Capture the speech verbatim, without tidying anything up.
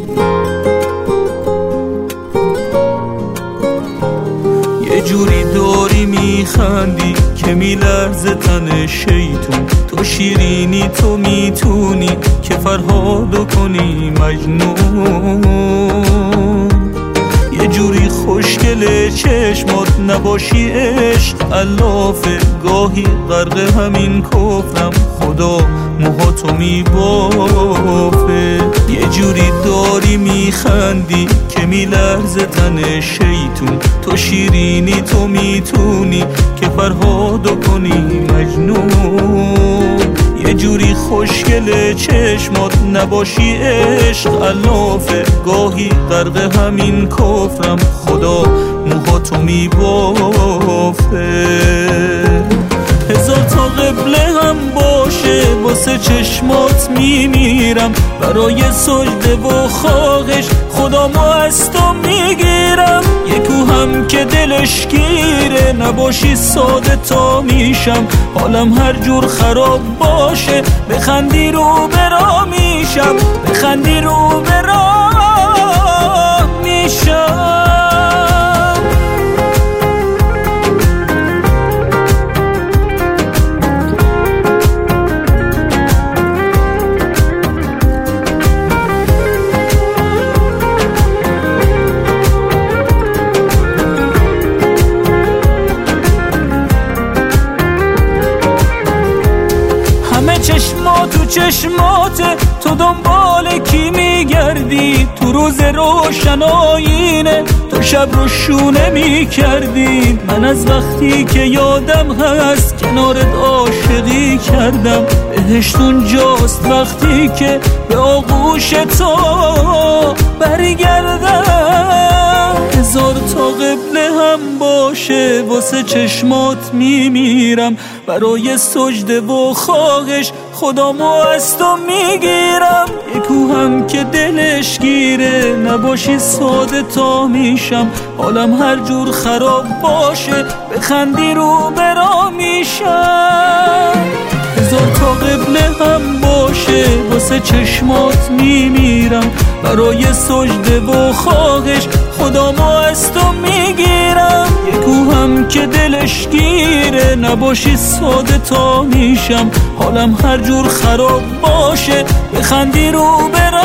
یه جوری داری میخندی که میلرزه تن شیطون، تو شیرینی تو میتونی که فرهادو کنی مجنون. یه جوری خوشگله چشمات نباشی عشق علافه، گاهی غرق همین کفرم خدا موهاتو میبافه. یه جوری داری میخندی که میلرزه تن شیطون، تو شیرینی تو میتونی که فرهادو کنی مجنون. یه جوری خوشگله چشمات نباشی عشق علافه، گاهی غرق همین کفرم خدا موهاتو میبافه. هزار تا قبله هم باشه واسه چشمات میمیرم، برای سجده و خواهش خدامو از تو میگیرم. یکو هم که دلش گیره نباشی ساده تا میشم، حالم هر جور خراب باشه بخندی رو برا میشم، بخندی رو برا میشم. چشمات و چشمات تو دنبال کی میگردی؟ تو روز روشن آینه تو شب رو شونه میکردی. من از وقتی که یادم هست کنارت عاشقی کردم، بهشت اونجاست وقتی که به آغوش تو برگردم. هزار تا قبله هم باشه واسه چشمات میمیرم، برای سجده و خواهش خدامو از تو میگیرم. یکو هم که دلش گیره نباشی ساده تا میشم، حالم هر جور خراب باشه بخندی رو برا میشم. هزار تا قبله هم باشه واسه چشمات میمیرم، برای سجده و خواهش خدامو از تو میگیرم. یکو هم که دلش گیره نباشی ساده تا میشم، حالم هر جور خراب باشه بخندی رو برا